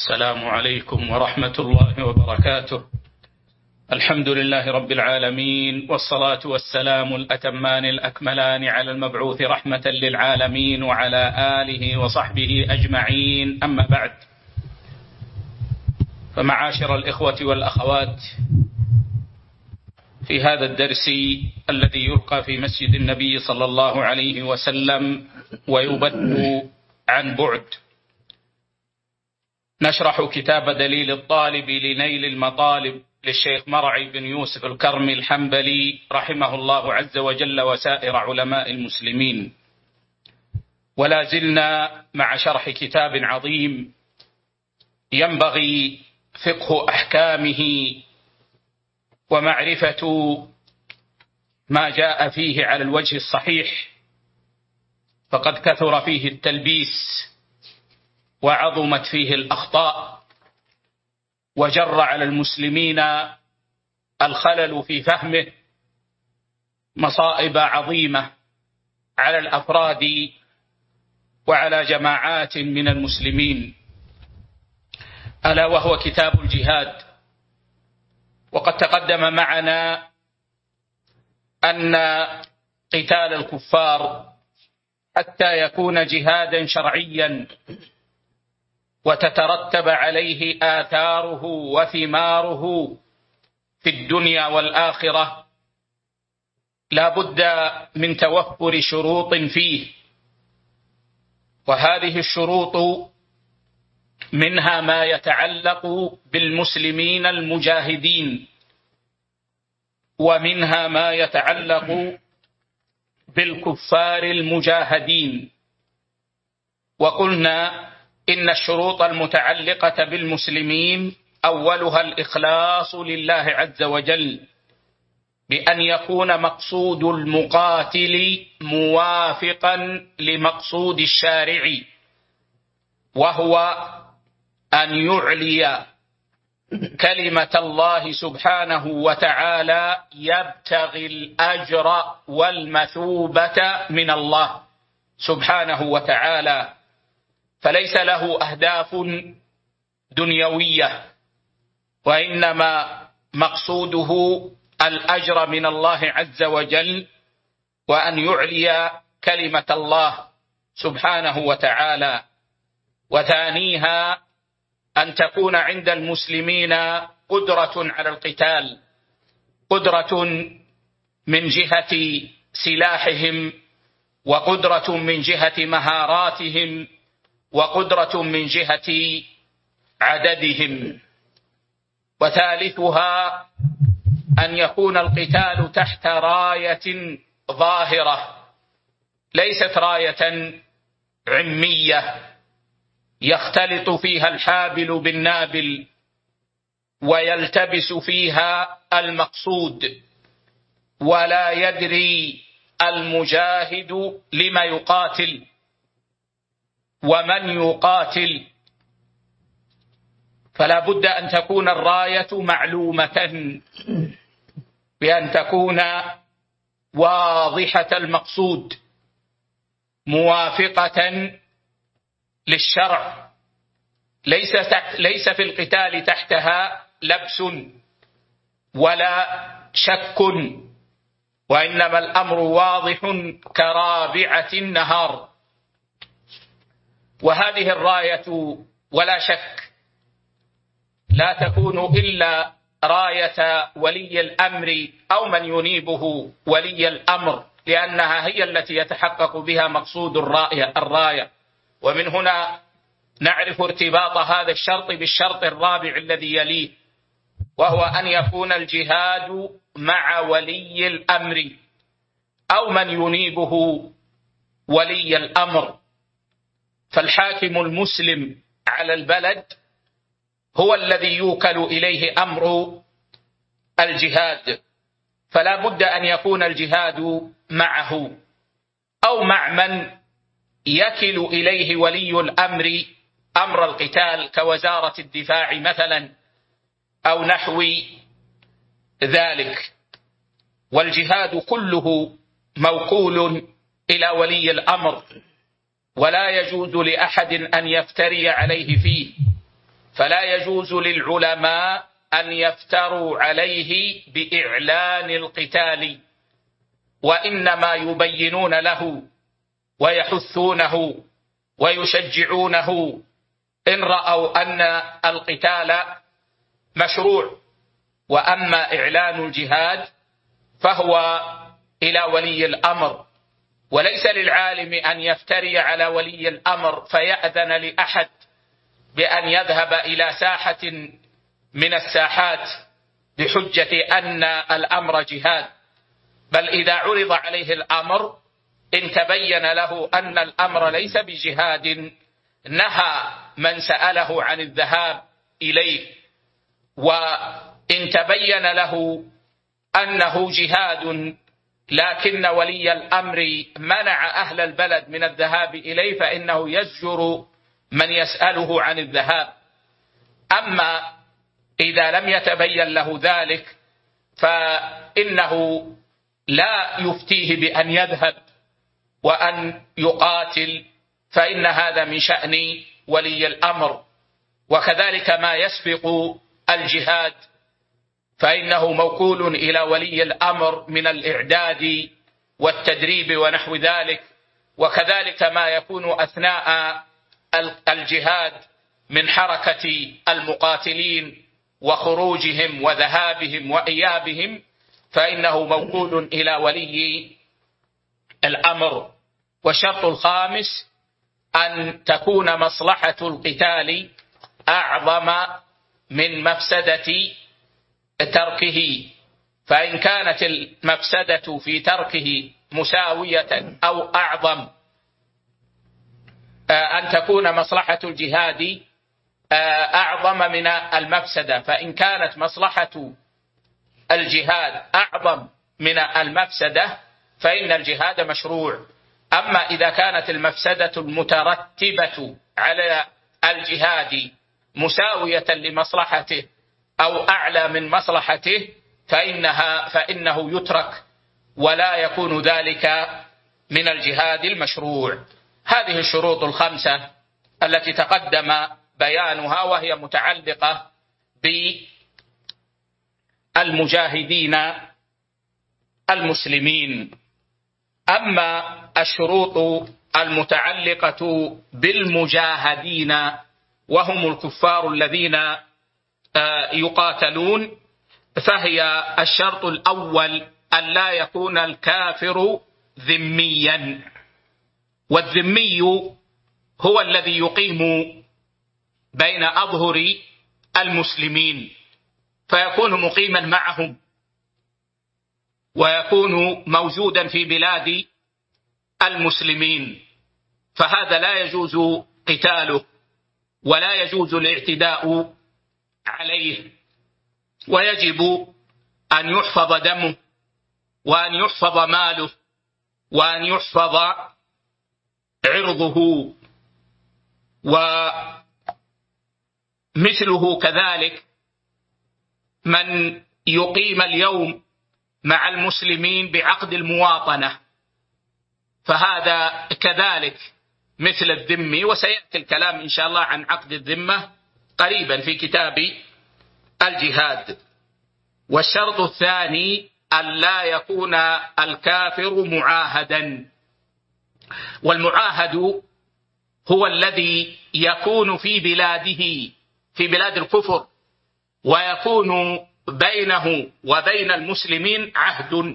السلام عليكم ورحمة الله وبركاته. الحمد لله رب العالمين، والصلاة والسلام الأتمان الأكملان على المبعوث رحمة للعالمين وعلى آله وصحبه أجمعين، أما بعد. فمعاشر الإخوة والأخوات، في هذا الدرس الذي يلقى في مسجد النبي صلى الله عليه وسلم ويبث عن بعد، نشرح كتاب دليل الطالب لنيل المطالب للشيخ مرعي بن يوسف الكرمي الحنبلي رحمه الله عز وجل وسائر علماء المسلمين. ولا زلنا مع شرح كتاب عظيم ينبغي فقه أحكامه ومعرفة ما جاء فيه على الوجه الصحيح، فقد كثر فيه التلبيس وعظمت فيه الأخطاء، وجر على المسلمين الخلل في فهمه مصائب عظيمة على الأفراد وعلى جماعات من المسلمين، ألا وهو كتاب الجهاد. وقد تقدم معنا أن قتال الكفار حتى يكون جهادا شرعيا وتترتب عليه آثاره وثماره في الدنيا والآخرة، لا بد من توفر شروط فيه، وهذه الشروط منها ما يتعلق بالمسلمين المجاهدين، ومنها ما يتعلق بالكفار المجاهدين. وقلنا إن الشروط المتعلقة بالمسلمين أولها الإخلاص لله عز وجل، بأن يكون مقصود المقاتل موافقا لمقصود الشارع، وهو أن يعلي كلمة الله سبحانه وتعالى يبتغي الأجر والمثوبة من الله سبحانه وتعالى، فليس له أهداف دنيوية، وإنما مقصوده الأجر من الله عز وجل، وأن يعلي كلمة الله سبحانه وتعالى. وثانيها أن تكون عند المسلمين قدرة على القتال، قدرة من جهة سلاحهم، وقدرة من جهة مهاراتهم، وقدرة من جهة عددهم. وثالثها أن يكون القتال تحت راية ظاهرة، ليست راية عمية يختلط فيها الحابل بالنابل ويلتبس فيها المقصود، ولا يدري المجاهد لما يقاتل ومن يقاتل. فلا بد أن تكون الراية معلومة، بأن تكون واضحة المقصود موافقة للشرع، ليس في القتال تحتها لبس ولا شك، وإنما الأمر واضح كرابعة النهار. وهذه الراية ولا شك لا تكون إلا راية ولي الأمر أو من ينيبه ولي الأمر، لأنها هي التي يتحقق بها مقصود الراية. ومن هنا نعرف ارتباط هذا الشرط بالشرط الرابع الذي يليه، وهو أن يكون الجهاد مع ولي الأمر أو من ينيبه ولي الأمر. فالحاكم المسلم على البلد هو الذي يوكل إليه أمر الجهاد، فلا بد أن يكون الجهاد معه أو مع من يكل إليه ولي الأمر أمر القتال، كوزارة الدفاع مثلا أو نحو ذلك. والجهاد كله موكول إلى ولي الأمر، ولا يجوز لأحد أن يفتري عليه فيه، فلا يجوز للعلماء أن يفتروا عليه بإعلان القتال، وإنما يبينون له ويحثونه ويشجعونه إن رأوا أن القتال مشروع. وأما إعلان الجهاد فهو إلى ولي الأمر، وليس للعالم أن يفتري على ولي الأمر فيأذن لأحد بأن يذهب إلى ساحة من الساحات بحجة أن الأمر جهاد، بل إذا عرض عليه الأمر إن تبين له أن الأمر ليس بجهاد نهى من سأله عن الذهاب إليه، وإن تبين له أنه جهاد لكن ولي الأمر منع أهل البلد من الذهاب إليه فإنه يزجر من يسأله عن الذهاب. أما إذا لم يتبين له ذلك فإنه لا يفتيه بأن يذهب وأن يقاتل، فإن هذا من شأن ولي الأمر. وكذلك ما يسبق الجهاد فإنه موكول إلى ولي الأمر من الإعداد والتدريب ونحو ذلك، وكذلك ما يكون أثناء الجهاد من حركة المقاتلين وخروجهم وذهابهم وإيابهم فإنه موكول إلى ولي الأمر. والشرط الخامس أن تكون مصلحة القتال أعظم من مفسدة تركه، فإن كانت المفسدة في تركه مساوية أو أعظم أن تكون مصلحة الجهاد أعظم من المفسدة، فإن كانت مصلحة الجهاد أعظم من المفسدة فإن الجهاد مشروع. أما إذا كانت المفسدة المترتبة على الجهاد مساوية لمصلحته أو أعلى من مصلحته فإنه يترك ولا يكون ذلك من الجهاد المشروع. هذه الشروط الخمسة التي تقدم بيانها وهي متعلقة بالمجاهدين المسلمين. أما الشروط المتعلقة بالمجاهدين وهم الكفار الذين يقاتلون فهي الشرط الأول أن لا يكون الكافر ذميا، والذمي هو الذي يقيم بين أظهر المسلمين فيكون مقيما معهم ويكون موجودا في بلاد المسلمين، فهذا لا يجوز قتاله ولا يجوز الاعتداء عليه، ويجب أن يحفظ دمه وأن يحفظ ماله وأن يحفظ عرضه. ومثله كذلك من يقيم اليوم مع المسلمين بعقد المواطنة، فهذا كذلك مثل الذمي، وسيأتي الكلام إن شاء الله عن عقد الذمة قريبا في كتاب الجهاد. والشرط الثاني أن لا يكون الكافر معاهدا، والمعاهد هو الذي يكون في بلاده في بلاد الكفر ويكون بينه وبين المسلمين عهد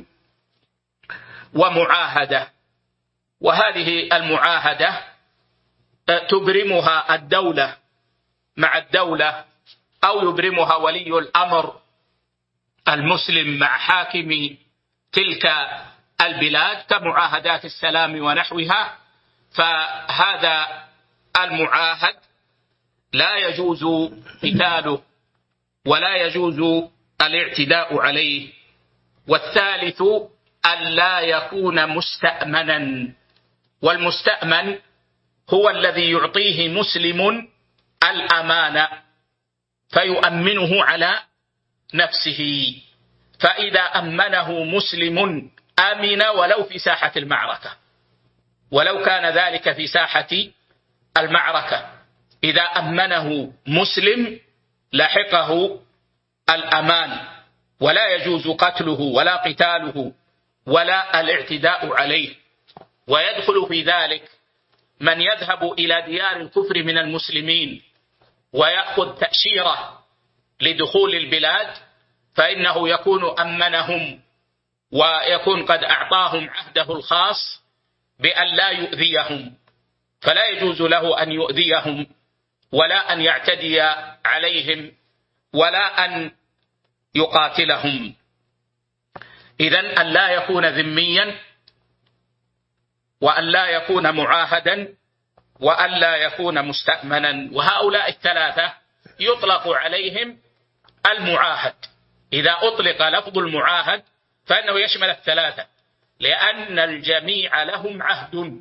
ومعاهدة، وهذه المعاهدة تبرمها الدولة مع الدولة أو يبرمها ولي الأمر المسلم مع حاكم تلك البلاد كمعاهدات السلام ونحوها. فهذا المعاهد لا يجوز قتاله ولا يجوز الاعتداء عليه. والثالث أن لا يكون مستأمنا، والمستأمن هو الذي يعطيه مسلم الأمانة فيؤمنه على نفسه، فإذا أمنه مسلم أمن ولو في ساحة المعركة، ولو كان ذلك في ساحة المعركة. إذا أمنه مسلم لحقه الأمان، ولا يجوز قتله ولا قتاله ولا الاعتداء عليه. ويدخل في ذلك من يذهب إلى ديار الكفر من المسلمين ويأخذ تأشيرة لدخول البلاد، فإنه يكون أمنهم ويكون قد أعطاهم عهده الخاص بأن لا يؤذيهم، فلا يجوز له أن يؤذيهم ولا أن يعتدي عليهم ولا أن يقاتلهم. إذن أن لا يكون ذميا، وأن لا يكون معاهدا، وأن لا يكون مستأمنا. وهؤلاء الثلاثة يطلق عليهم المعاهد. إذا أطلق لفظ المعاهد فإنه يشمل الثلاثة، لأن الجميع لهم عهد،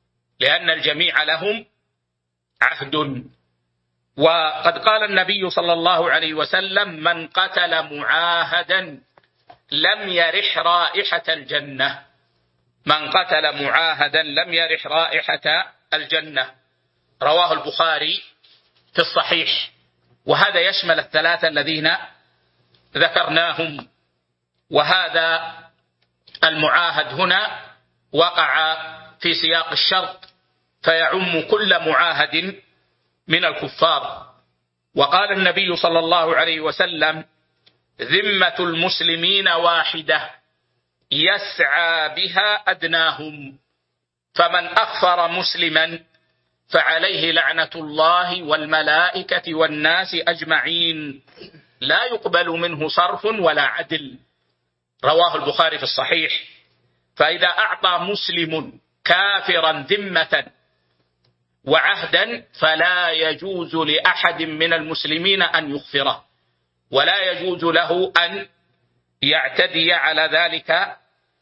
وقد قال النبي صلى الله عليه وسلم: من قتل معاهدا لم يرح رائحة الجنة. من قتل معاهدا لم يرح رائحة الجنة. رواه البخاري في الصحيح. وهذا يشمل الثلاثة الذين ذكرناهم. وهذا المعاهد هنا وقع في سياق الشرط، فيعم كل معاهد من الكفار. وقال النبي صلى الله عليه وسلم: ذمة المسلمين واحدة يسعى بها أدناهم، فمن أخفر مسلما فعليه لعنة الله والملائكة والناس أجمعين، لا يقبل منه صرف ولا عدل. رواه البخاري في الصحيح. فإذا أعطى مسلم كافرا ذمة وعهدا فلا يجوز لأحد من المسلمين أن يخفره، ولا يجوز له أن يعتدي على ذلك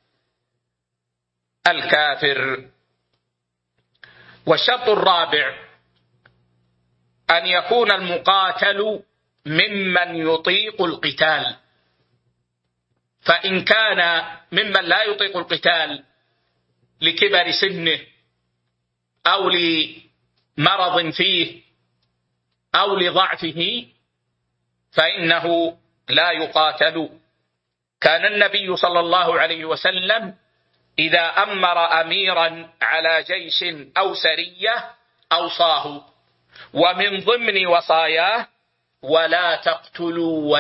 الكافر. والشرط الرابع أن يكون المقاتل ممن يطيق القتال. فإن كان ممن لا يطيق القتال لكبر سنه أو لمرض فيه أو لضعفه فإنه لا يقاتل. كان النبي صلى الله عليه وسلم إذا أمر أميرا على جيش أو سرية أوصاه، ومن ضمن وصاياه: ولا تقتلوا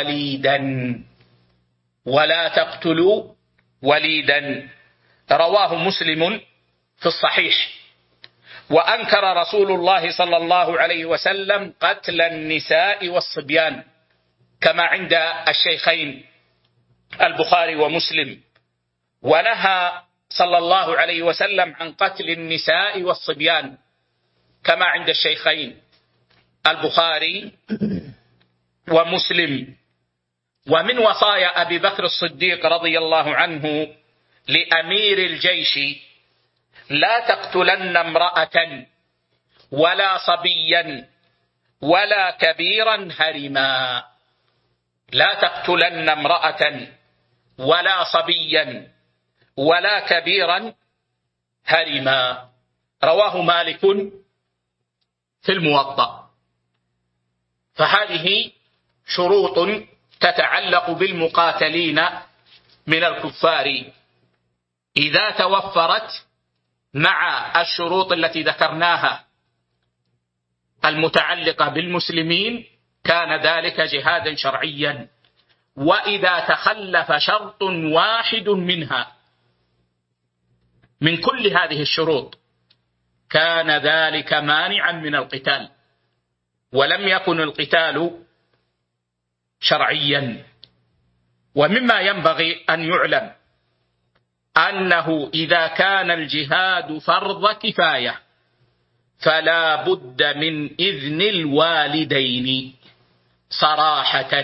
وليدا. رواه مسلم في الصحيح. وأنكر رسول الله صلى الله عليه وسلم قتل النساء والصبيان، كما عند الشيخين البخاري ومسلم. ونهى صلى الله عليه وسلم عن قتل النساء والصبيان، كما عند الشيخين البخاري ومسلم. ومن وصايا أبي بكر الصديق رضي الله عنه لأمير الجيش: لا تقتلن امرأة ولا صبيا ولا كبيرا هرما. لا تقتلن امرأة ولا صبيا ولا كبيرا هرما. رواه مالك في الموطأ. فهذه شروط تتعلق بالمقاتلين من الكفار. إذا توفرت مع الشروط التي ذكرناها المتعلقة بالمسلمين كان ذلك جهادا شرعيا. وإذا تخلف شرط واحد منها من كل هذه الشروط كان ذلك مانعا من القتال، ولم يكن القتال شرعيا. ومما ينبغي أن يعلم أنه إذا كان الجهاد فرض كفاية فلا بد من إذن الوالدين صراحة.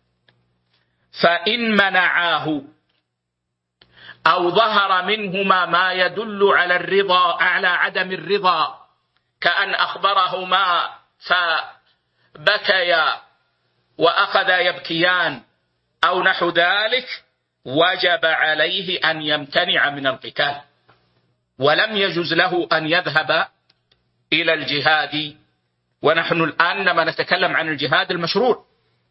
فإن منعاه أو ظهر منهما ما يدل على عدم الرضا، كأن أخبرهما فبكيا وأخذا يبكيان أو نحو ذلك، وجب عليه أن يمتنع من القتال، ولم يجز له أن يذهب إلى الجهاد ونحن الآن لما نتكلم عن الجهاد المشروع.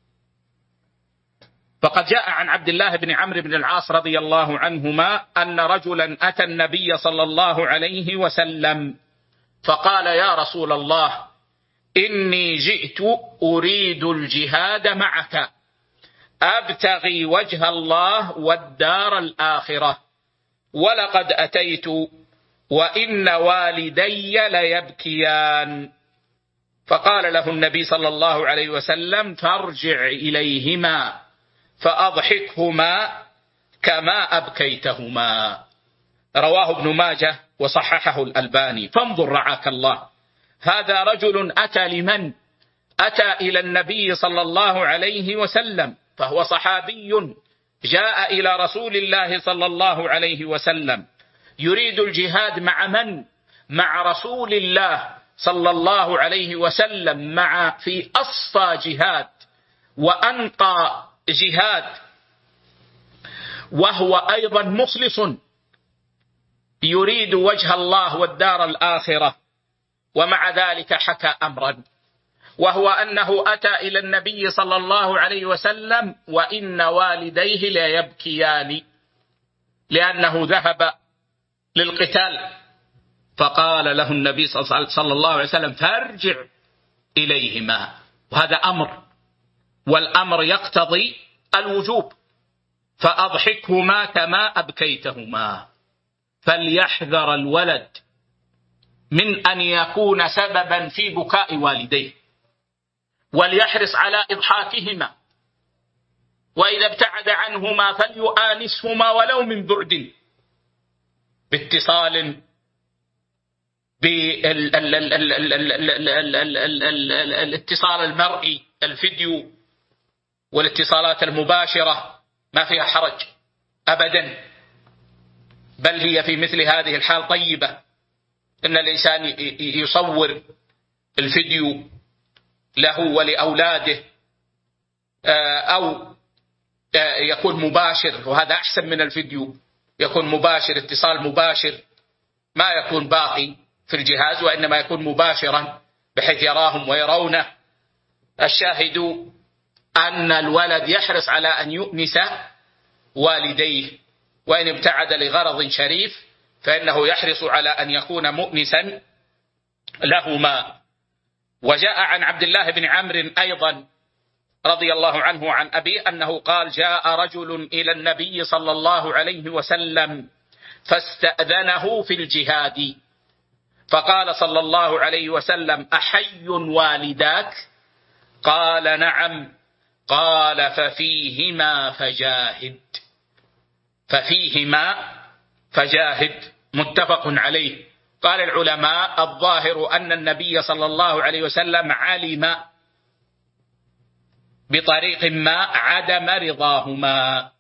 فقد جاء عن عبد الله بن عمرو بن العاص رضي الله عنهما أن رجلا أتى النبي صلى الله عليه وسلم فقال: يا رسول الله، إني جئت أريد الجهاد معك أبتغي وجه الله والدار الآخرة، ولقد أتيت وإن والدي ليبكيان. فقال له النبي صلى الله عليه وسلم: فارجع إليهما فأضحكهما كما أبكيتهما. رواه ابن ماجه وصححه الألباني. فانظر رعاك الله، هذا رجل أتى لمن؟ أتى إلى النبي صلى الله عليه وسلم، فهو صحابي جاء إلى رسول الله صلى الله عليه وسلم يريد الجهاد مع من؟ مع رسول الله صلى الله عليه وسلم، في أصفى جهاد وأنقى جهاد، وهو أيضا مخلص يريد وجه الله والدار الآخرة. ومع ذلك حكى أمرا، وهو أنه أتى إلى النبي صلى الله عليه وسلم وإن والديه لا يبكيان لأنه ذهب للقتال. فقال له النبي صلى الله عليه وسلم: فارجع إليهما. وهذا أمر، والأمر يقتضي الوجوب. فأضحكهما كما أبكيتهما. فليحذر الولد من أن يكون سببا في بكاء والديه، وليحرص على إضحاكهما، وإذا ابتعد عنهما فليؤانسهما ولو من بعد، باتصال بالاتصال المرئي، الفيديو والاتصالات المباشرة ما فيها حرج أبدا، بل هي في مثل هذه الحال طيبة. إن الإنسان يصور الفيديو له ولأولاده، أو يكون مباشر، وهذا أحسن من الفيديو، يكون مباشر، اتصال مباشر، ما يكون باقي في الجهاز، وإنما يكون مباشرا بحيث يراهم ويرونه. الشاهد أن الولد يحرص على أن يؤنس والديه، وإن ابتعد لغرض شريف فإنه يحرص على أن يكون مؤنسا لهما. وجاء عن عبد الله بن عمرو أيضا رضي الله عنه عن أبيه أنه قال: جاء رجل إلى النبي صلى الله عليه وسلم فاستأذنه في الجهاد، فقال صلى الله عليه وسلم: أحي والداك؟ قال: نعم. قال: ففيهما فجاهد. متفق عليه. قال العلماء: الظاهر أن النبي صلى الله عليه وسلم علم بطريق ما عدم رضاهما.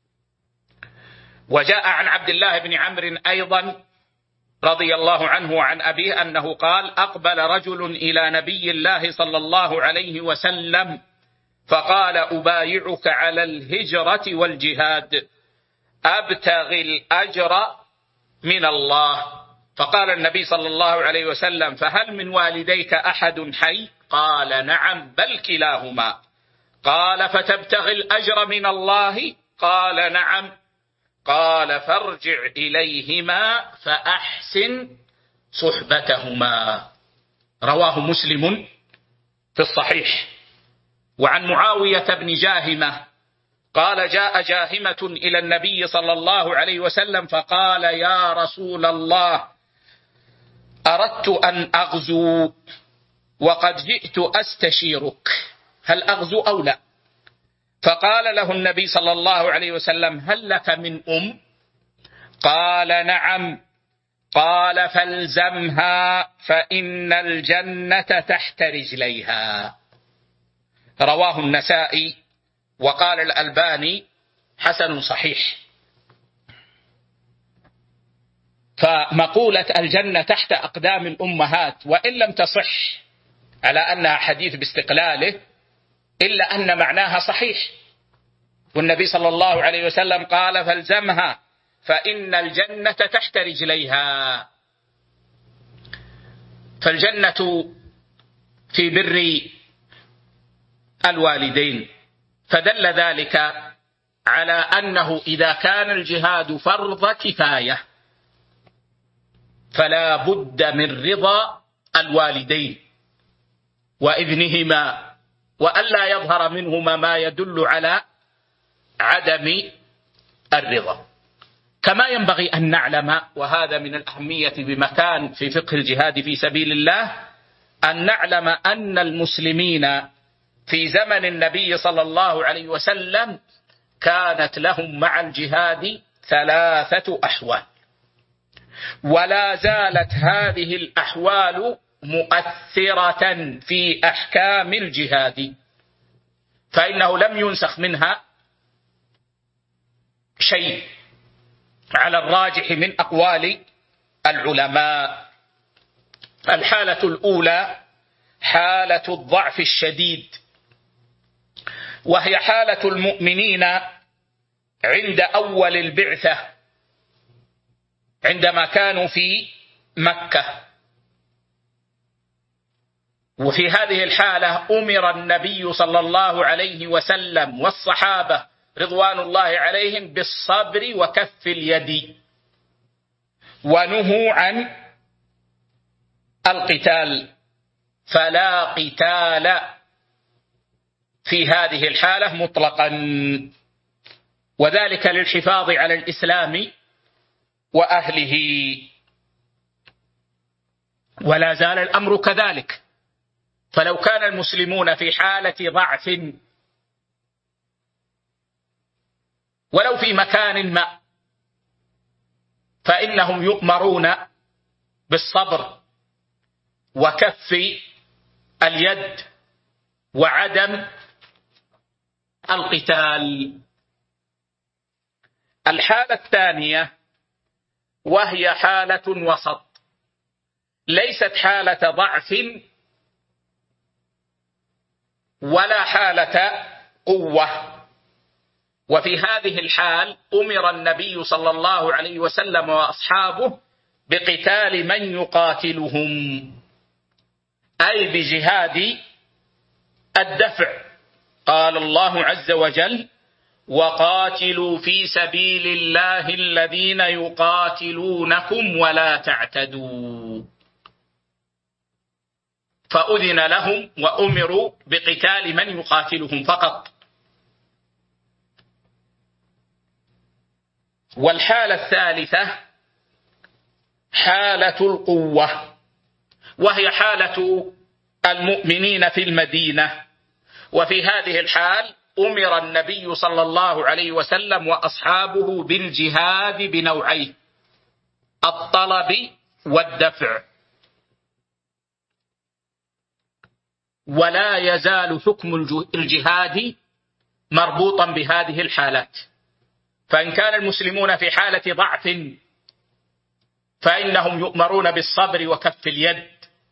وجاء عن عبد الله بن عمرو أيضا رضي الله عنه وعن أبيه أنه قال: أقبل رجل إلى نبي الله صلى الله عليه وسلم فقال: أبايعك على الهجرة والجهاد أبتغي الأجر من الله. فقال النبي صلى الله عليه وسلم: فهل من والديك أحد حي؟ قال: نعم، بل كلاهما. قال: فتبتغي الأجر من الله؟ قال: نعم. قال: فارجع إليهما فأحسن صحبتهما. رواه مسلم في الصحيح. وعن معاوية بن جاهمة قال: جاء جاهمة إلى النبي صلى الله عليه وسلم فقال: يا رسول الله، أردت أن أغزو وقد جئت أستشيرك، هل أغزو أو لا؟ فقال له النبي صلى الله عليه وسلم: هل لك من أم؟ قال: نعم. قال: فالزمها فإن الجنة تحت رجليها. رواه النسائي، وقال الألباني: حسن صحيح. فمقولة الجنة تحت أقدام الأمهات، وإن لم تصح على أنها حديث باستقلاله، إلا أن معناها صحيح. والنبي صلى الله عليه وسلم قال: فالزمها فإن الجنة تحت رجليها. فالجنة في بر الوالدين، فدل ذلك على أنه إذا كان الجهاد فرض كفاية فلا بد من رضا الوالدين وإذنهما، وألا يظهر منهما ما يدل على عدم الرضا. كما ينبغي أن نعلم، وهذا من الأهمية بمكان في فقه الجهاد في سبيل الله، أن نعلم أن المسلمين في زمن النبي صلى الله عليه وسلم كانت لهم مع الجهاد 3 أحوال، ولا زالت هذه الأحوال مؤثرة في أحكام الجهاد، فإنه لم ينسخ منها شيء على الراجح من أقوال العلماء. الحالة الأولى حالة الضعف الشديد، وهي حالة المؤمنين عند أول البعثة عندما كانوا في مكة. وفي هذه الحالة أمر النبي صلى الله عليه وسلم والصحابة رضوان الله عليهم بالصبر وكف اليد، ونهوا عن القتال، فلا قتال في هذه الحالة مطلقا، وذلك للحفاظ على الإسلام وأهله. ولا زال الأمر كذلك، فلو كان المسلمون في حالة ضعف ولو في مكان ما فإنهم يؤمرون بالصبر وكف اليد وعدم القتال. الحالة الثانية وهي حالة وسط، ليست حالة ضعف ولا حالة قوة، وفي هذه الحال أمر النبي صلى الله عليه وسلم وأصحابه بقتال من يقاتلهم، أي بجهاد الدفع. قال الله عز وجل: وقاتلوا في سبيل الله الذين يقاتلونكم ولا تعتدوا. فأذن لهم وأمروا بقتال من يقاتلهم فقط. والحالة الثالثة حالة القوة، وهي حالة المؤمنين في المدينة، وفي هذه الحال أمر النبي صلى الله عليه وسلم وأصحابه بالجهاد بنوعيه: الطلب والدفع. ولا يزال حكم الجهاد مربوطا بهذه الحالات، فإن كان المسلمون في حالة ضعف فإنهم يؤمرون بالصبر وكف اليد،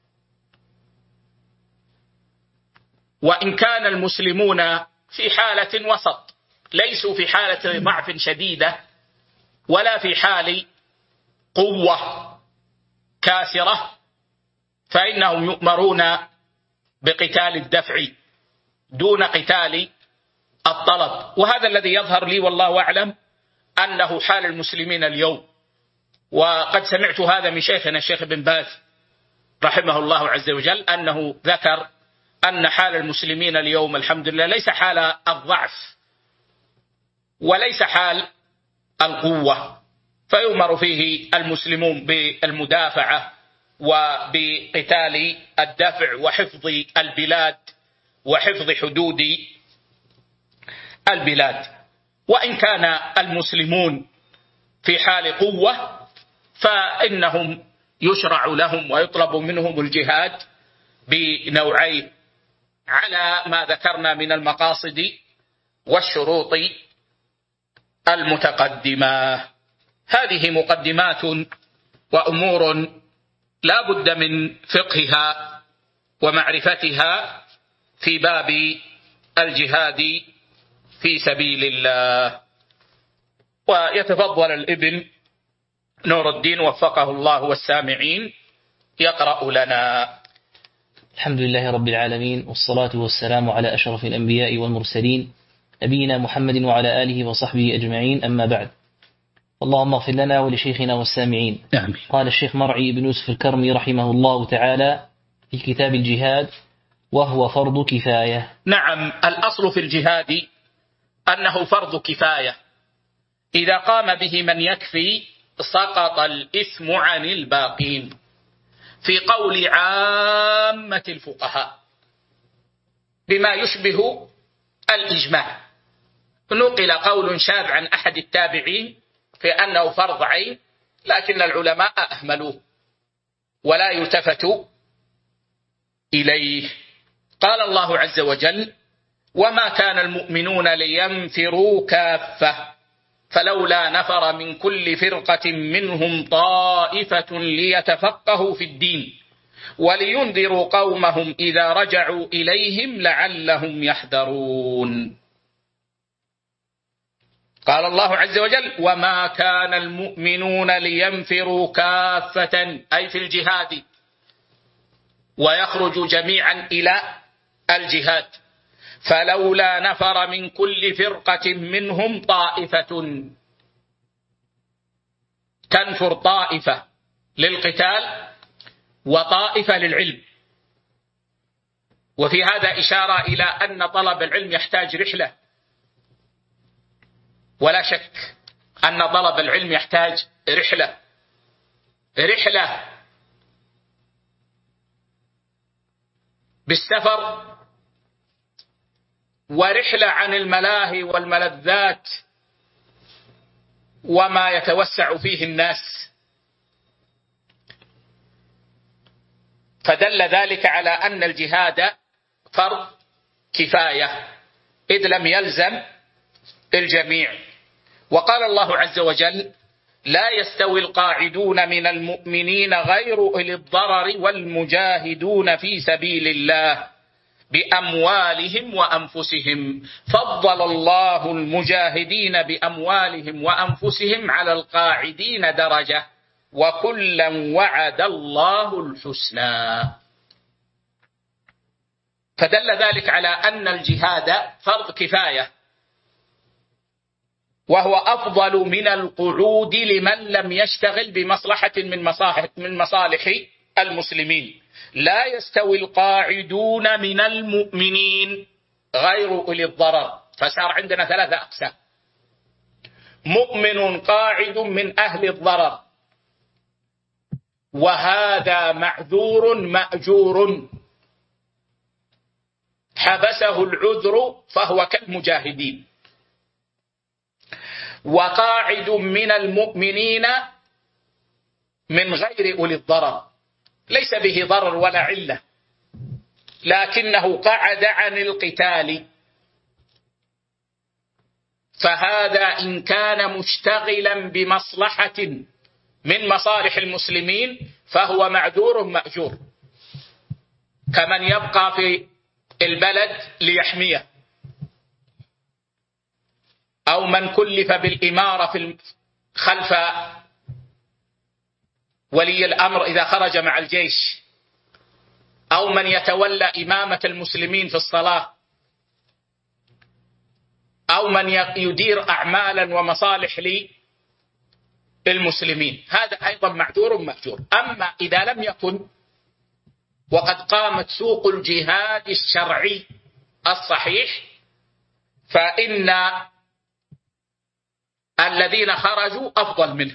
وإن كان المسلمون في حالة وسط، ليسوا في حالة ضعف شديدة ولا في حال قوة كاسرة، فإنهم يؤمرون بقتال الدفع دون قتال الطلب. وهذا الذي يظهر لي والله أعلم أنه حال المسلمين اليوم، وقد سمعت هذا من شيخنا الشيخ بن باز رحمه الله عز وجل، أنه ذكر أن حال المسلمين اليوم الحمد لله ليس حال الضعف وليس حال القوة، فيؤمر فيه المسلمون بالمدافعة وبقتال الدفع وحفظ البلاد وحفظ حدود البلاد. وإن كان المسلمون في حال قوة فإنهم يشرع لهم ويطلب منهم الجهاد بنوعين على ما ذكرنا من المقاصد والشروط المتقدمة. هذه مقدمات وأمور لا بد من فقهها ومعرفتها في باب الجهاد في سبيل الله. ويتفضل الابن نور الدين وفقه الله والسامعين يقرأ لنا. الحمد لله رب العالمين، والصلاة والسلام على أشرف الأنبياء والمرسلين نبينا محمد وعلى آله وصحبه أجمعين، أما بعد. اللهم اغفر لنا ولشيخنا والسامعين. آمين. قال الشيخ مرعي بن يوسف الكرمي رحمه الله تعالى في كتاب الجهاد: وهو فرض كفاية. نعم، الأصل في الجهاد أنه فرض كفاية، إذا قام به من يكفي سقط الإثم عن الباقين، في قول عامة الفقهاء بما يشبه الإجماع. نقل قول شاذ عن أحد التابعين في أنه فرض عين، لكن العلماء أهملوه ولا يلتفت إليه. قال الله عز وجل: وما كان المؤمنون لينفروا كافة فلولا نفر من كل فرقة منهم طائفة ليتفقهوا في الدين ولينذروا قومهم إذا رجعوا إليهم لعلهم يحذرون. قال الله عز وجل: وما كان المؤمنون لينفروا كافة، أي في الجهاد، ويخرج جميعا إلى الجهاد، فلولا نفر من كل فرقة منهم طائفة، تنفر طائفة للقتال وطائفة للعلم. وفي هذا إشارة إلى أن طلب العلم يحتاج رحلة، ولا شك أن طلب العلم يحتاج رحلة بالسفر، ورحلة عن الملاهي والملذات وما يتوسع فيه الناس. فدل ذلك على أن الجهاد فرض كفاية، إذ لم يلزم الجميع. وقال الله عز وجل: لا يستوي القاعدون من المؤمنين غير أولي الضرر والمجاهدون في سبيل الله بأموالهم وأنفسهم، فضل الله المجاهدين بأموالهم وأنفسهم على القاعدين درجة، وكلا وعد الله الحسنى. فدل ذلك على أن الجهاد فرض كفاية، وهو أفضل من القعود لمن لم يشتغل بمصلحة من مصالح المسلمين. لا يستوي القاعدون من المؤمنين غير أولي الضرر، فصار عندنا ثلاثة أقسام: مؤمن قاعد من أهل الضرر، وهذا معذور مأجور حبسه العذر فهو كالمجاهدين. وقاعد من المؤمنين من غير أولي الضرر، ليس به ضرر ولا علة، لكنه قعد عن القتال، فهذا إن كان مشتغلا بمصلحة من مصالح المسلمين فهو معذور مأجور، كمن يبقى في البلد ليحميه، أو من كلف بالإمارة خلف ولي الأمر إذا خرج مع الجيش، أو من يتولى إمامة المسلمين في الصلاة، أو من يدير أعمالا ومصالح للمسلمين، هذا أيضا معذور مأجور. أما إذا لم يكن وقد قامت سوق الجهاد الشرعي الصحيح، فإن الذين خرجوا أفضل منه.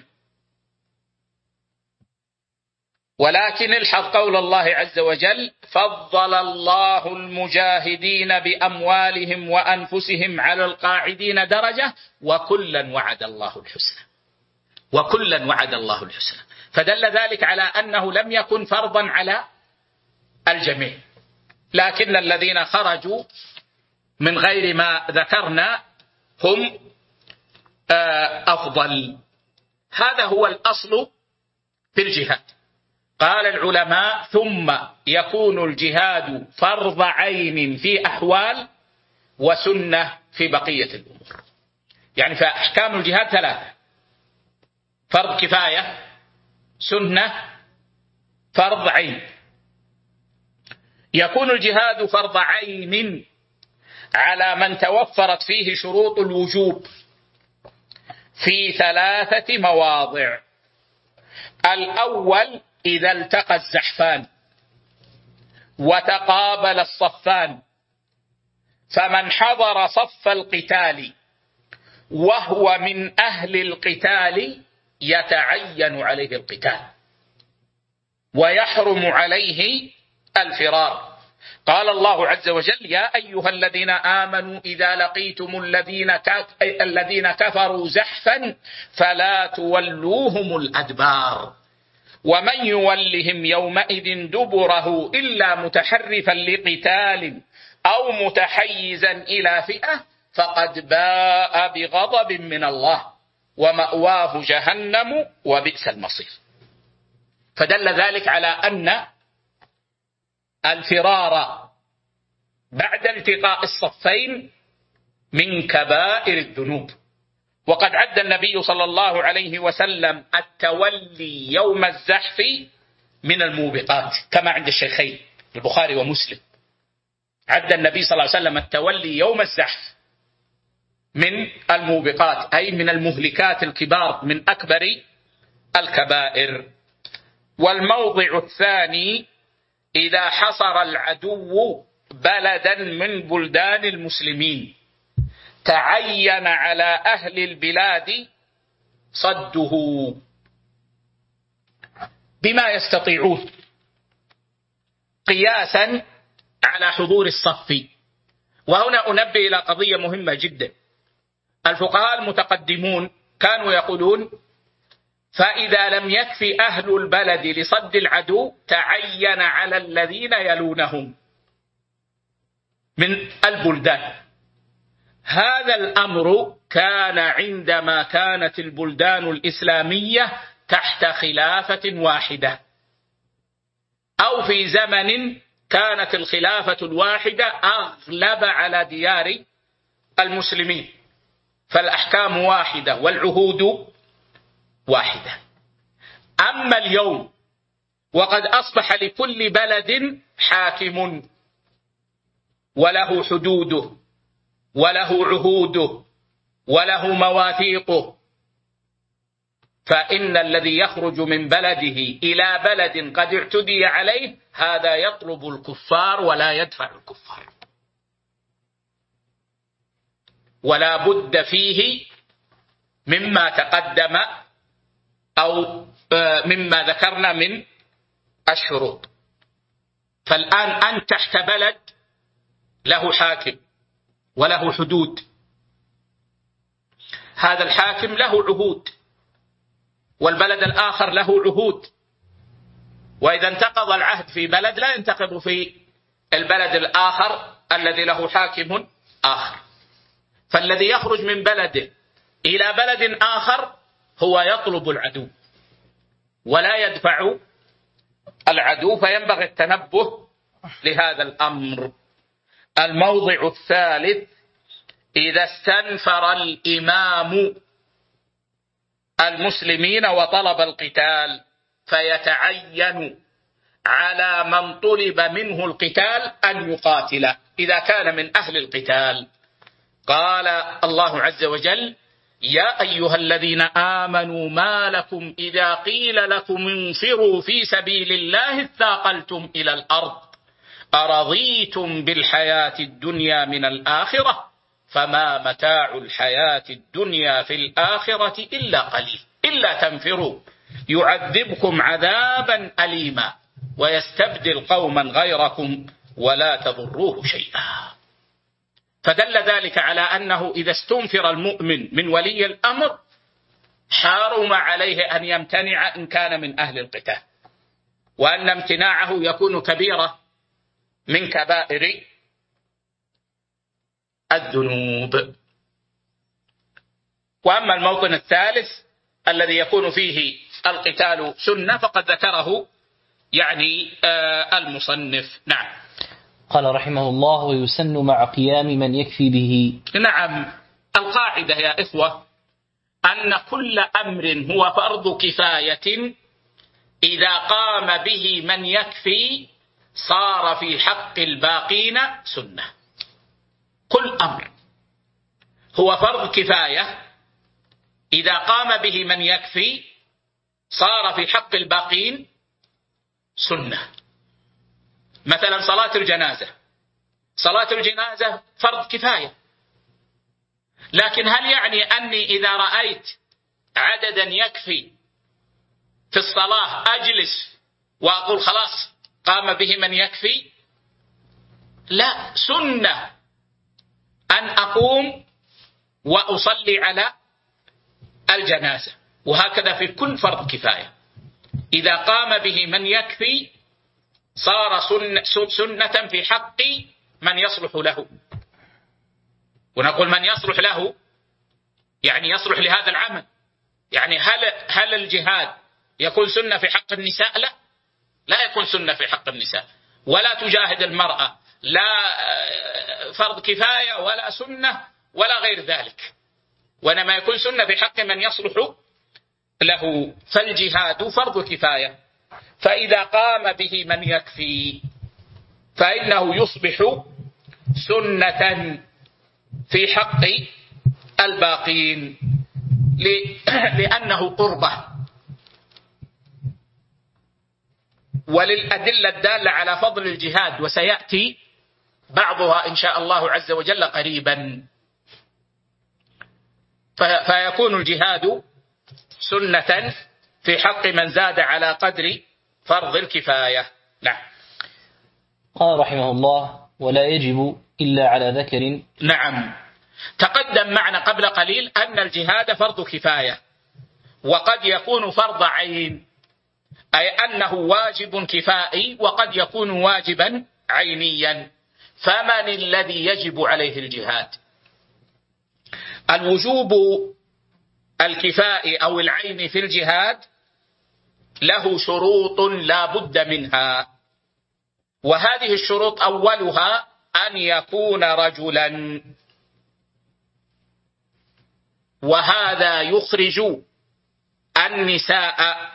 ولكن الحظ قول الله عز وجل: فضل الله المجاهدين بأموالهم وأنفسهم على القاعدين درجة وكلا وعد الله الحسنى. وكلا وعد الله الحسنى، فدل ذلك على أنه لم يكن فرضا على الجميع، لكن الذين خرجوا من غير ما ذكرنا هم أفضل. هذا هو الأصل في الجهاد. قال العلماء: ثم يكون الجهاد فرض عين في أحوال وسنة في بقية الأمور. يعني فأحكام الجهاد ثلاثة: فرض كفاية، سنة، فرض عين. يكون الجهاد فرض عين على من توفرت فيه شروط الوجوب في 3 مواضع. الأول إذا التقى الزحفان وتقابل الصفان، فمن حضر صف القتال وهو من أهل القتال يتعين عليه القتال ويحرم عليه الفرار. قال الله عز وجل: يا أيها الذين آمنوا إذا لقيتم الذين كفروا زحفا فلا تولوهم الأدبار ومن يولهم يومئذ دبره إلا متحرفا لقتال أو متحيزا إلى فئة فقد باء بغضب من الله ومأواه جهنم وبئس المصير. فدل ذلك على أن الفرار بعد التقاء الصفين من كبائر الذنوب. وقد عد النبي صلى الله عليه وسلم التولي يوم الزحف من الموبقات، كما عند الشيخين البخاري ومسلم. عد النبي صلى الله عليه وسلم التولي يوم الزحف من الموبقات، أي من المهلكات الكبار، من أكبر الكبائر. والموضع الثاني إذا حصر العدو بلدا من بلدان المسلمين تعين على أهل البلاد صده بما يستطيعون قياسا على حضور الصف. وهنا أنبه إلى قضية مهمة جدا. الفقهاء المتقدمون كانوا يقولون: فإذا لم يكفي أهل البلد لصد العدو تعين على الذين يلونهم من البلدان. هذا الأمر كان عندما كانت البلدان الإسلامية تحت خلافة واحدة، أو في زمن كانت الخلافة الواحدة أغلب على ديار المسلمين، فالأحكام واحدة والعهود واحدة. أما اليوم وقد أصبح لكل بلد حاكم وله حدوده وله عهوده وله مواثيقه، فإن الذي يخرج من بلده إلى بلد قد اعتدي عليه هذا يطلب الكفار ولا يدفع الكفار، ولا بد فيه مما تقدم أو مما ذكرنا من الشروط. فالآن أنت تحت بلد له حاكم وله حدود، هذا الحاكم له عهود والبلد الآخر له عهود، وإذا انتقض العهد في بلد لا ينتقض في البلد الآخر الذي له حاكم آخر. فالذي يخرج من بلده إلى بلد آخر هو يطلب العدو ولا يدفع العدو، فينبغي التنبه لهذا الأمر. الموضع الثالث إذا استنفر الإمام المسلمين وطلب القتال فيتعين على من طلب منه القتال أن يقاتل إذا كان من أهل القتال. قال الله عز وجل: يا أيها الذين آمنوا ما لكم إذا قيل لكم انفروا في سبيل الله اثاقلتم إلى الأرض أرضيتم بالحياة الدنيا من الآخرة فما متاع الحياة الدنيا في الآخرة إلا قليل إلا تنفروا يعذبكم عذابا أليما ويستبدل قوما غيركم ولا تضروه شيئا. فدل ذلك على أنه إذا استنفر المؤمن من ولي الأمر حرم عليه أن يمتنع إن كان من أهل القتال، وأن امتناعه يكون كبيرة من كبائر الذنوب. وأما الموطن الثالث الذي يكون فيه القتال سنة فقد ذكره المصنف. نعم. قال رحمه الله: ويسن مع قيام من يكفي به. نعم. القاعدة يا إخوة أن كل أمر هو فرض كفاية إذا قام به من يكفي صار في حق الباقين سنة. كل أمر هو فرض كفاية إذا قام به من يكفي صار في حق الباقين سنة. مثلا صلاة الجنازة، صلاة الجنازة فرض كفاية، لكن هل يعني أني إذا رأيت عددا يكفي في الصلاة أجلس وأقول خلاص قام به من يكفي؟ لا، سنة أن أقوم وأصلي على الجنازة، وهكذا في كل فرض كفاية إذا قام به من يكفي صار سنة في حق من يصلح له. ونقول من يصلح له يعني يصلح لهذا العمل. يعني هل الجهاد يكون سنة في حق النساء؟ لا يكون سنة في حق النساء، ولا تجاهد المرأة، لا فرض كفاية ولا سنة ولا غير ذلك، وإنما يكون سنة في حق من يصلح له. فالجهاد فرض كفاية، فإذا قام به من يكفي فإنه يصبح سنة في حق الباقين لأنه قربة. وللأدلة الدالة على فضل الجهاد، وسيأتي بعضها إن شاء الله عز وجل قريبا، فيكون الجهاد سنة في حق من زاد على قدر فرض الكفاية. نعم. قال رحمه الله: ولا يجب إلا على ذكر. نعم، تقدم معنا قبل قليل أن الجهاد فرض كفاية، وقد يكون فرض عين، أي أنه واجب كفائي، وقد يكون واجبا عينيا. فمن الذي يجب عليه الجهاد؟ الوجوب الكفائي أو العين في الجهاد له شروط لا بد منها، وهذه الشروط أولها أن يكون رجلا، وهذا يخرج النساء،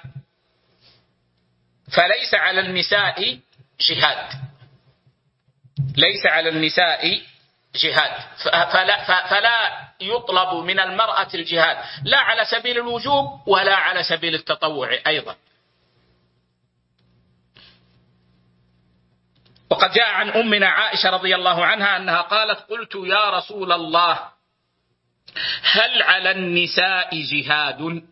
فليس على النساء جهاد، ليس على النساء جهاد، فلا يطلب من المرأة الجهاد لا على سبيل الوجوب ولا على سبيل التطوع أيضا. وقد جاء عن أمنا عائشة رضي الله عنها أنها قالت: قلت يا رسول الله هل على النساء جهاد؟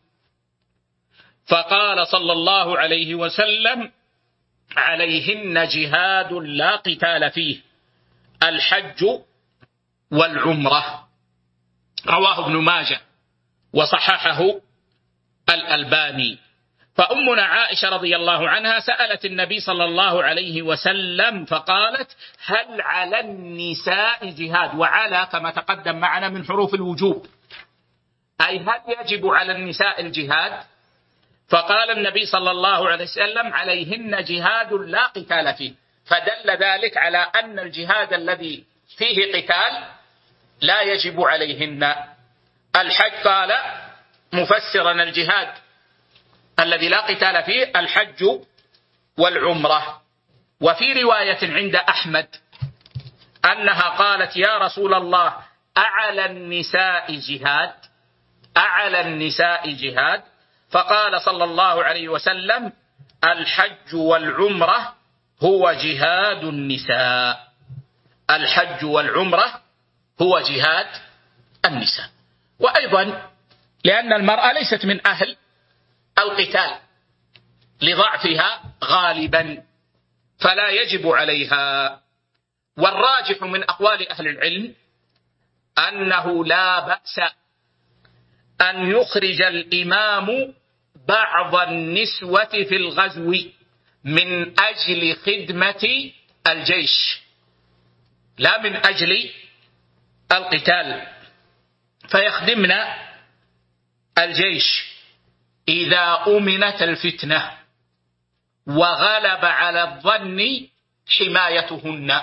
فقال صلى الله عليه وسلم: عليهن جهاد لا قتال فيه، الحج والعمرة. رواه ابن ماجه وصححه الألباني. فأمنا عائشة رضي الله عنها سألت النبي صلى الله عليه وسلم فقالت: هل على النساء جهاد؟ وعلى كما تقدم معنا من حروف الوجوب، أي هل يجب على النساء الجهاد؟ فقال النبي صلى الله عليه وسلم: عليهن جهاد لا قتال فيه، فدل ذلك على أن الجهاد الذي فيه قتال لا يجب عليهن. الحج قال مفسرا الجهاد الذي لا قتال فيه الحج والعمرة. وفي رواية عند أحمد أنها قالت: يا رسول الله أعلى النساء جهاد؟ أعلى النساء جهاد؟ فقال صلى الله عليه وسلم: الحج والعمرة هو جهاد النساء، الحج والعمرة هو جهاد النساء. وأيضا لأن المرأة ليست من أهل القتال لضعفها غالبا، فلا يجب عليها. والراجح من أقوال أهل العلم أنه لا بأس أن يخرج الإمام بعض النسوة في الغزو من أجل خدمة الجيش، لا من أجل القتال، فيخدمنا الجيش إذا أمنت الفتنة وغلب على الظن حمايتهن.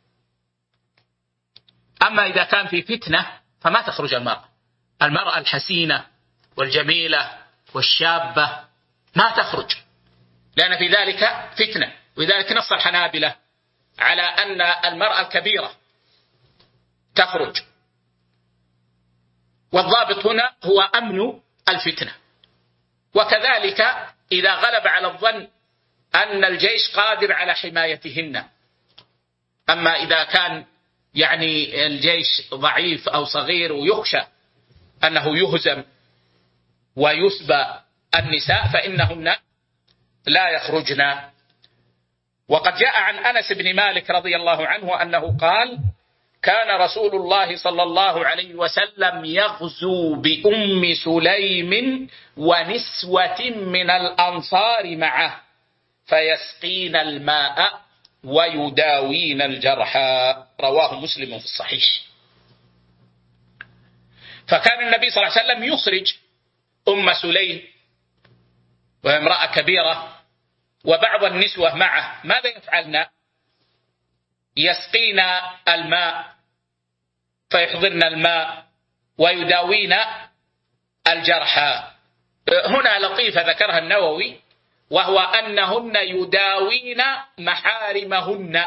أما إذا كان في فتنة فما تخرج المرأة الحسينة والجميلة والشابة ما تخرج، لأن في ذلك فتنة، ولذلك نص الحنابلة على أن المرأة الكبيرة تخرج، والضابط هنا هو أمن الفتنة. وكذلك إذا غلب على الظن أن الجيش قادر على حمايتهن. أما إذا كان يعني الجيش ضعيف أو صغير ويخشى أنه يهزم ويسبى النساء فإنهن لا يخرجن. وقد جاء عن أنس بن مالك رضي الله عنه أنه قال: كان رسول الله صلى الله عليه وسلم يغزو بأم سليم ونسوة من الأنصار معه فيسقين الماء ويداوين الجرحى. رواه مسلم في الصحيح. فكان النبي صلى الله عليه وسلم يخرج أم سليم وهي امرأة كبيرة وبعض النسوة معه. ماذا يفعلن؟ يسقين الماء فيحضرن الماء ويداوين الجرحى. هنا لطيفة ذكرها النووي، وهو أنهن يداوين محارمهن،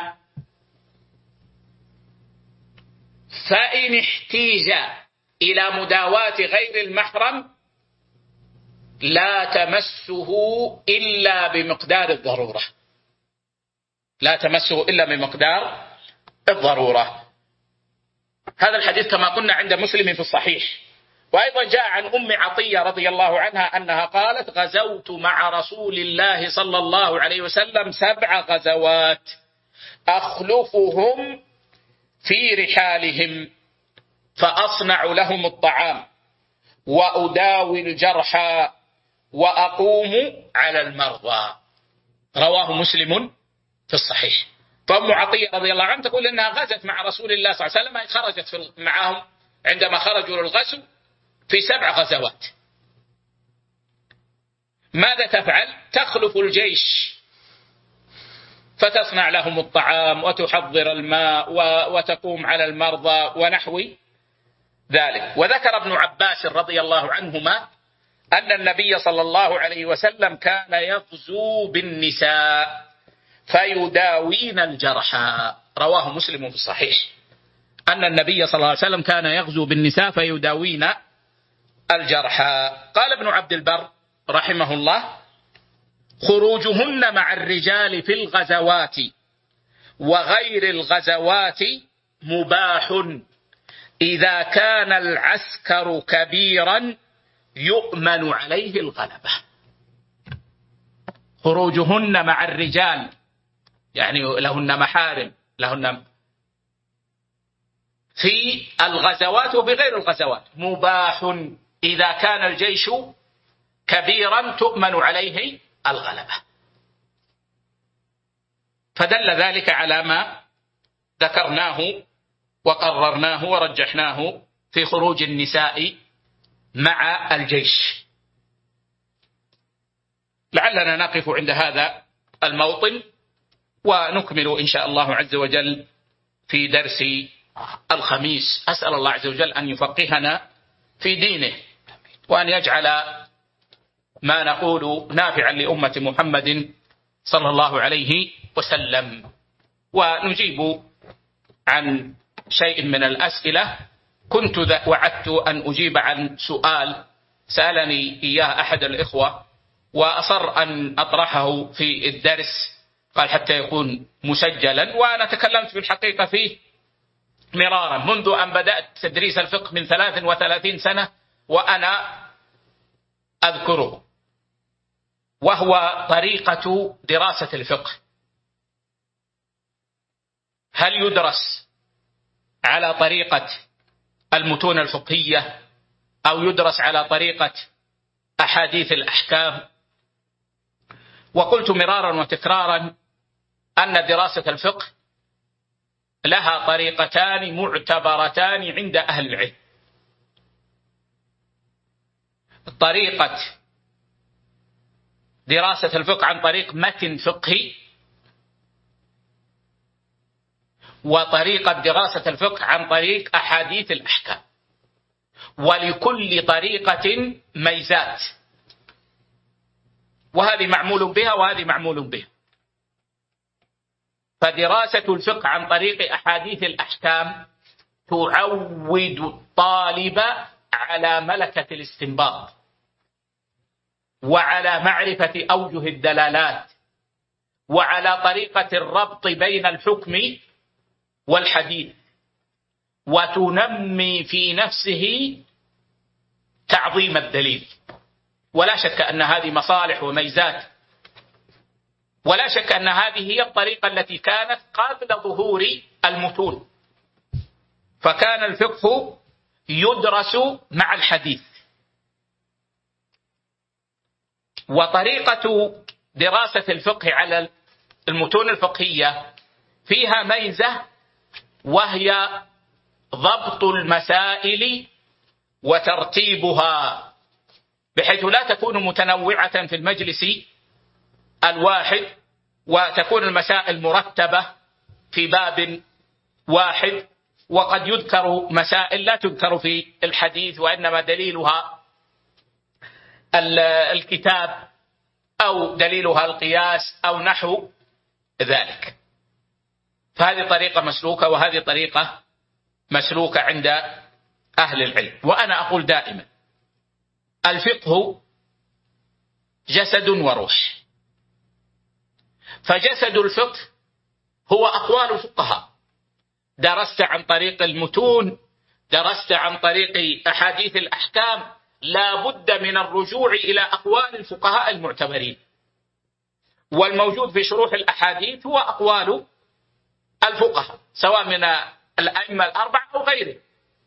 فإن احتيج إلى مداواة غير المحرم لا تمسه إلا بمقدار الضرورة، لا تمسه إلا بمقدار الضرورة. هذا الحديث كما قلنا عند مسلم في الصحيح. وأيضا جاء عن أم عطية رضي الله عنها أنها قالت: غزوت مع رسول الله صلى الله عليه وسلم 7 غزوات أخلفهم في رحالهم فأصنع لهم الطعام وأداوي الجرحى وأقوم على المرضى. رواه مسلم في الصحيح. فأم عطية رضي الله عنها تقول إنها غزت مع رسول الله صلى الله عليه وسلم، خرجت معهم عندما خرجوا للغزو في 7 غزوات. ماذا تفعل؟ تخلف الجيش فتصنع لهم الطعام وتحضر الماء وتقوم على المرضى ونحو ذلك. وذكر ابن عباس رضي الله عنهما أن النبي صلى الله عليه وسلم كان يغزو بالنساء فيداوين الجرحى. رواه مسلم في الصحيح أن النبي صلى الله عليه وسلم كان يغزو بالنساء فيداوين الجرحى. قال ابن عبد البر رحمه الله: خروجهن مع الرجال في الغزوات وغير الغزوات مباح إذا كان العسكر كبيرا يؤمن عليه الغلبة. خروجهن مع الرجال يعني لهن محارم، لهن في الغزوات وبغير الغزوات مباح إذا كان الجيش كبيرا تؤمن عليه الغلبة. فدل ذلك على ما ذكرناه وقررناه ورجحناه في خروج النساء مع الجيش. لعلنا نقف عند هذا الموطن ونكمل إن شاء الله عز وجل في درس الخميس. أسأل الله عز وجل أن يفقهنا في دينه وأن يجعل ما نقول نافعا لأمة محمد صلى الله عليه وسلم. ونجيب عن شيء من الأسئلة. كنت وعدت أن أجيب عن سؤال سألني إياه أحد الإخوة وأصر أن أطرحه في الدرس، قال حتى يكون مسجلا، وأنا تكلمت في الحقيقة فيه مرارا منذ أن بدأت تدريس الفقه من 33 سنة وأنا أذكره، وهو طريقة دراسة الفقه. هل يدرس على طريقة المتون الفقهية أو يدرس على طريقة أحاديث الأحكام؟ وقلت مرارا وتكرارا أن دراسة الفقه لها طريقتان معتبرتان عند أهل العلم: طريقة دراسة الفقه عن طريق متن فقهي، وطريقة دراسة الفقه عن طريق أحاديث الأحكام. ولكل طريقة ميزات، وهذه معمول بها وهذه معمول بها. فدراسة الفقه عن طريق أحاديث الأحكام تعود الطالب على ملكة الاستنباط وعلى معرفة أوجه الدلالات وعلى طريقة الربط بين الحكم والحديث، وتنمي في نفسه تعظيم الدليل. ولا شك أن هذه مصالح وميزات، ولا شك أن هذه هي الطريقة التي كانت قبل ظهور المتون، فكان الفقه يدرس مع الحديث. وطريقة دراسة الفقه على المتون الفقهية فيها ميزة، وهي ضبط المسائل وترتيبها بحيث لا تكون متنوعة في المجلس الواحد، وتكون المسائل مرتبة في باب واحد. وقد يذكر مسائل لا تذكر في الحديث، وإنما دليلها الكتاب أو دليلها القياس أو نحو ذلك. فهذه طريقة مسلوكة، وهذه طريقة مسلوكة عند أهل العلم. وأنا أقول دائما الفقه جسد وروح، فجسد الفقه هو أقوال الفقهاء، درست عن طريق المتون، درست عن طريق أحاديث الأحكام، لا بد من الرجوع إلى أقوال الفقهاء المعتبرين، والموجود في شروح الأحاديث هو أقوال الفقهاء سواء من الأئمة الأربعة أو غيره.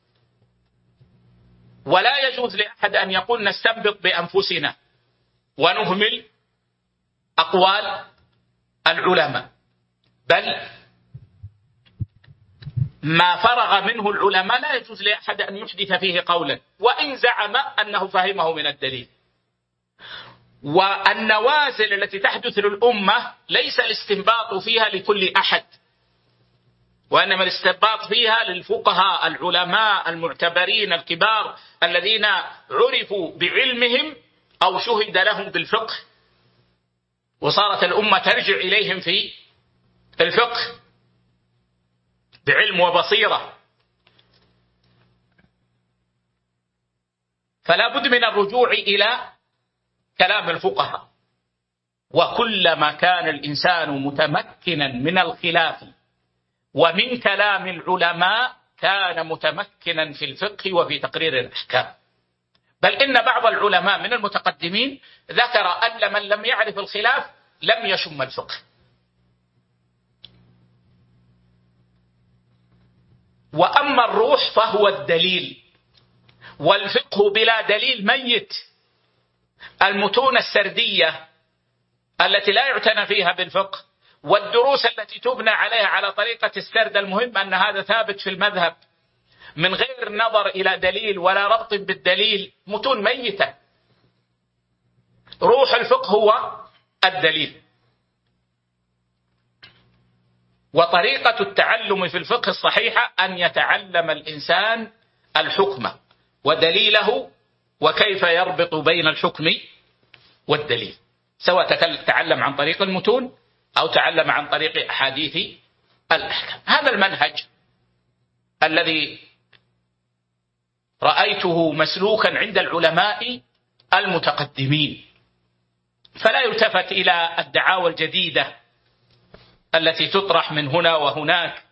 ولا يجوز لأحد أن يقول نستنبط بأنفسنا ونهمل أقوال العلماء، بل ما فرغ منه العلماء لا يجوز لأحد أن يحدث فيه قولا وإن زعم أنه فهمه من الدليل. والنوازل التي تحدث للأمة ليس الاستنباط فيها لكل أحد، وإنما الاستنباط فيها للفقهاء العلماء المعتبرين الكبار الذين عرفوا بعلمهم أو شهد لهم بالفقه، وصارت الأمة ترجع إليهم في الفقه بعلم وبصيرة. فلا بد من الرجوع إلى كلام الفقهاء. وكلما كان الإنسان متمكنا من الخلاف ومن كلام العلماء كان متمكنا في الفقه وفي تقرير الأحكام. بل إن بعض العلماء من المتقدمين ذكر أن من لم يعرف الخلاف لم يشم الفقه. وأما الروح فهو الدليل، والفقه بلا دليل ميت. المتون السردية التي لا يعتنى فيها بالفقه والدروس التي تبنى عليها على طريقة السرد، المهم أن هذا ثابت في المذهب من غير نظر إلى دليل ولا ربط بالدليل، متون ميتة. روح الفقه هو الدليل. وطريقة التعلم في الفقه الصحيحة أن يتعلم الإنسان الحكم ودليله وكيف يربط بين الحكم والدليل، سواء تعلم عن طريق المتون أو تعلم عن طريق أحاديث الأحكام. هذا المنهج الذي رأيته مسلوكا عند العلماء المتقدمين، فلا يلتفت إلى الدعاوى الجديدة التي تطرح من هنا وهناك.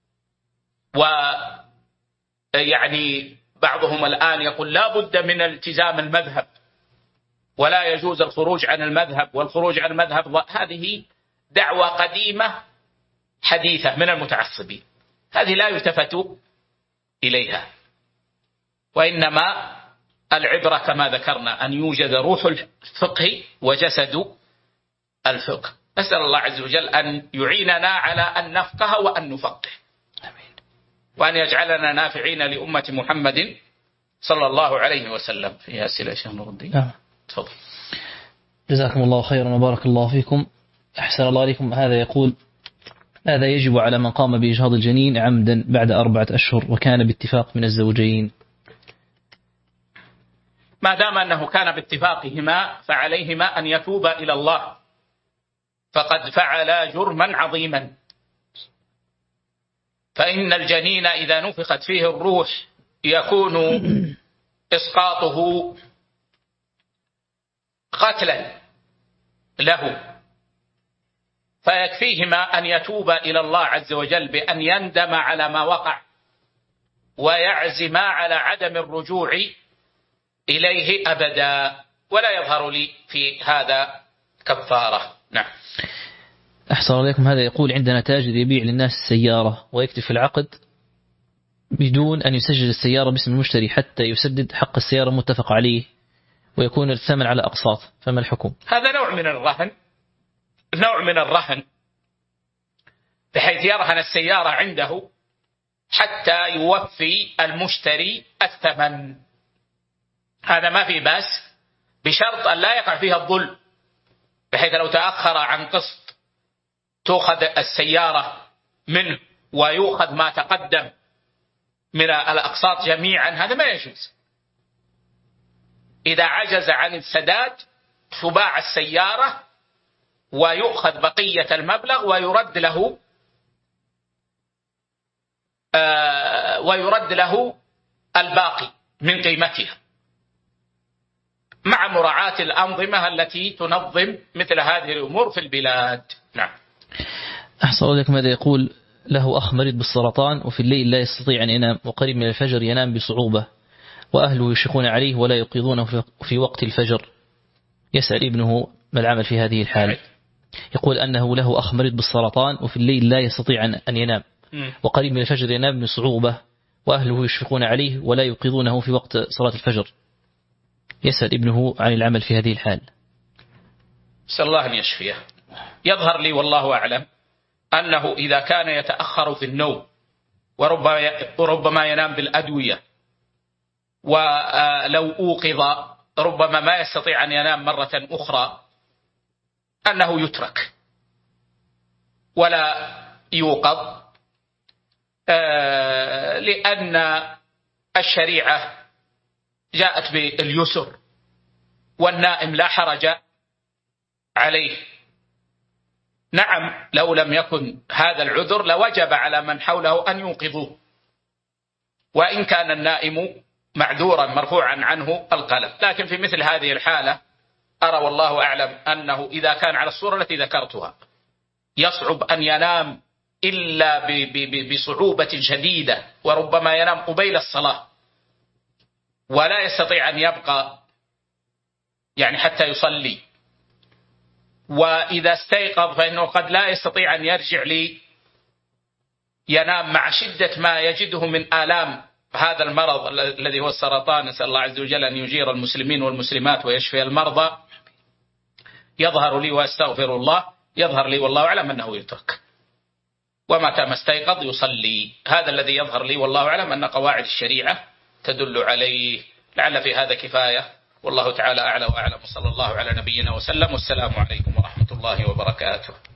ويعني بعضهم الآن يقول لا بد من التزام المذهب ولا يجوز الخروج عن المذهب، والخروج عن المذهب هذه دعوة قديمة حديثة من المتعصبين، هذه لا يلتفت إليها. وإنما العبرة كما ذكرنا أن يوجد روح الفقه وجسد الفقه. نسأل الله عز وجل أن يعيننا على أن نفقه وأن نفقه، وأن يجعلنا نافعين لأمة محمد صلى الله عليه وسلم. في أسئلة شيخ نور الدين؟ تفضل. جزاكم الله خيرا وبارك الله فيكم. أحسن الله عليكم. هذا يقول: هذا يجب على من قام بإجهاض الجنين عمدا بعد 4 أشهر وكان باتفاق من الزوجين. ما دام أنه كان باتفاقهما فعليهما أن يتوبا إلى الله، فقد فعلا جرما عظيما فإن الجنين إذا نفخت فيه الروح يكون إسقاطه قتلا له، فيكفيهما أن يتوب إلى الله عز وجل بأن يندم على ما وقع ويعزم على عدم الرجوع إليه أبدا، ولا يظهر لي في هذا كفارة. نعم. أحسن عليكم. هذا يقول عندنا تاجر يبيع للناس السيارة ويكتب في العقد بدون أن يسجل السيارة باسم المشتري حتى يسدد حق السيارة متفق عليه ويكون الثمن على أقساط، فما الحكم؟ هذا نوع من الرهن، بحيث يرهن السيارة عنده حتى يوفي المشتري الثمن. هذا ما في بأس، بشرط أن لا يقع فيها الظلم، بحيث لو تأخر عن قسط تأخذ السيارة منه ويؤخذ ما تقدم من الأقساط جميعا، هذا ما يجوز. إذا عجز عن السداد تباع السيارة ويؤخذ بقية المبلغ ويرد له الباقي من قيمتها، مع مراعاة الأنظمة التي تنظم مثل هذه الأمور في البلاد. نعم. أحسن عليكم. هذا يقول له أخ مريض بالسرطان وفي الليل لا يستطيع أن ينام، وقريب من الفجر ينام بصعوبة، وأهله يشقون عليه ولا يوقظونه في وقت الفجر. يسأل ابنه ما العمل في هذه الحالة؟ يقول أنه له أخ مريض بالسرطان وفي الليل لا يستطيع أن ينام، وقريب من الفجر ينام بصعوبة، وأهله يشفقون عليه ولا يوقظونه في وقت صلاة الفجر. يسأل ابنه عن العمل في هذه الحال. أسأل الله أن يشفيه. يظهر لي والله أعلم أنه إذا كان يتأخر في النوم وربما ينام بالأدوية، ولو أوقظ ربما ما يستطيع أن ينام مرة أخرى، أنه يترك ولا يوقظ، لأن الشريعة جاءت باليسر، والنائم لا حرج عليه. نعم، لو لم يكن هذا العذر لوجب على من حوله أن يوقظوه، وإن كان النائم معذورا مرفوعا عنه القلم. لكن في مثل هذه الحالة أرى والله أعلم أنه إذا كان على الصورة التي ذكرتها يصعب أن ينام إلا بصعوبة شديدة، وربما ينام قبيل الصلاة ولا يستطيع أن يبقى يعني حتى يصلي، وإذا استيقظ فإنه قد لا يستطيع أن يرجع ينام مع شدة ما يجده من آلام هذا المرض الذي هو السرطان. نسأل الله عز وجل أن يجير المسلمين والمسلمات ويشفي المرضى. يظهر لي وأستغفر الله، يظهر لي والله أعلم أنه يترك، ومتى ما استيقظ يصلي. هذا الذي يظهر لي والله أعلم أن قواعد الشريعة تدل عليه. لعل في هذا كفاية، والله تعالى أعلى وأعلم. صلى الله على نبينا وسلم، والسلام عليكم ورحمة الله وبركاته.